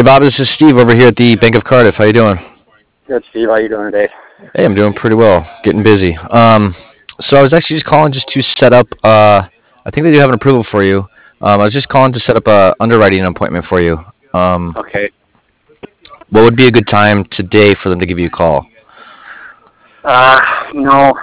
Bob, this is Steve over here at the Bank of Cardiff. How you doing? Good, Steve. How you doing today? Hey, I'm doing pretty well. Getting busy. So I was actually just calling just to set up. I think they do have an approval for you. I was just calling to set up a underwriting appointment for you. Um, Okay. what would be a good time today for them to give you a call? No,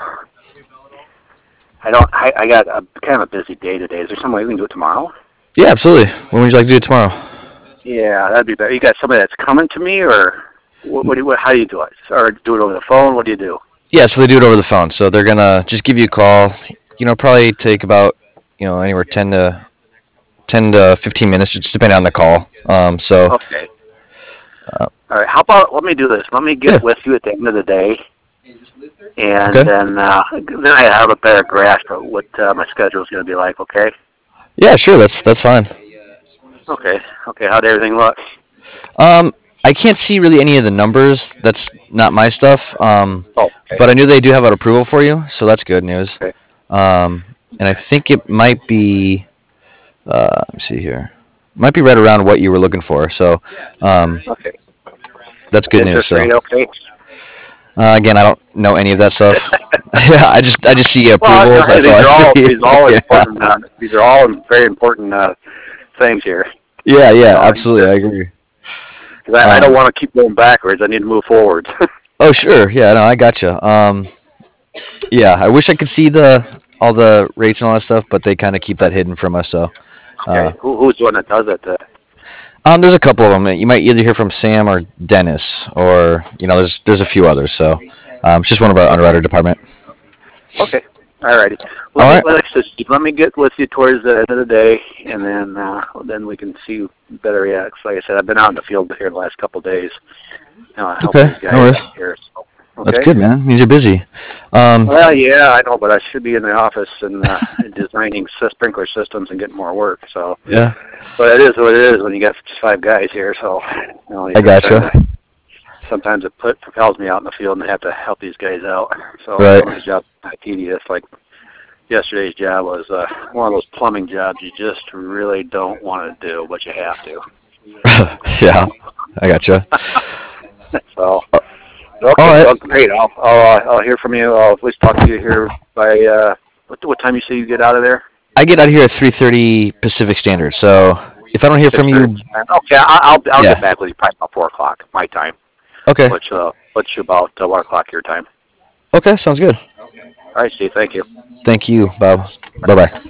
I don't. I got a kind of a busy day today. Is there some way we can do it tomorrow? Yeah, absolutely. When would you like to do it tomorrow? Yeah, that'd be better. You got somebody that's coming to me, or how do you do it? Or do it over the phone? What do you do? Yeah, so they do it over the phone. So they're gonna just give you a call. Probably take about anywhere 10 to 15 minutes, just depending on the call. Okay. Uh, All right. How about let me do this? Let me yeah. get with you at the end of the day, and Okay. then I have a better grasp of what my schedule is going to be like. Okay. Yeah, sure. That's fine. Okay. Okay. How'd everything look? Um, I can't see really any of the numbers. That's not my stuff. Oh, okay. But I knew they do have an approval for you, so that's good news. Okay. And I think it might be. Let me see here. Might be right around what you were looking for. So, um, Okay. that's good news. Interest So, rate okay? again, I don't know any of that stuff. Yeah, I just see Well, approvals. hey, That's all I see. these are all Yeah. important. These are all very important things here. Yeah, You yeah, know, absolutely. I agree. because I don't Um, want to keep going backwards. I need to move forward. oh, sure. Yeah, no, I gotcha. Yeah, I wish I could see the all the rates and all that stuff, but they kind of keep that hidden from us. So, uh, Okay, who's the one that does it? there's a couple of them. You might either hear from Sam or Dennis, or there's a few others. So, it's just one of our Okay, underwriter department. okay, all righty. All right. Let me get with you towards the end of the day, and then we can see better. Yeah, 'cause like I said, I've been out in the field here the last couple of days, helping Okay. these No guys worries. out here. So, That's okay. good, man. Means you're busy. Um, Well, yeah, I know, but I should be in the office and designing sprinkler systems and getting more work. So, yeah, but it is what it is when you got just 5 guys here. So, you're I just trying gotcha. to. Sometimes it propels me out in the field and I have to help these guys out. So Right. some of these jobs are tedious. Like yesterday's job was one of those plumbing jobs you just really don't want to do, but you have to. Yeah, I gotcha. So Uh, all okay, right. well great. I'll hear from you. I'll at least talk to you here by what time you say you get out of there? I get out of here at 3:30 Pacific Standard. So if I don't hear from 6:30. you, Okay, I'll get yeah. back with you probably about 4 o'clock my time, Okay. which about 1 o'clock your time. Okay. Sounds good. All right, Steve. Thank you. Thank you, Bob. Bye bye.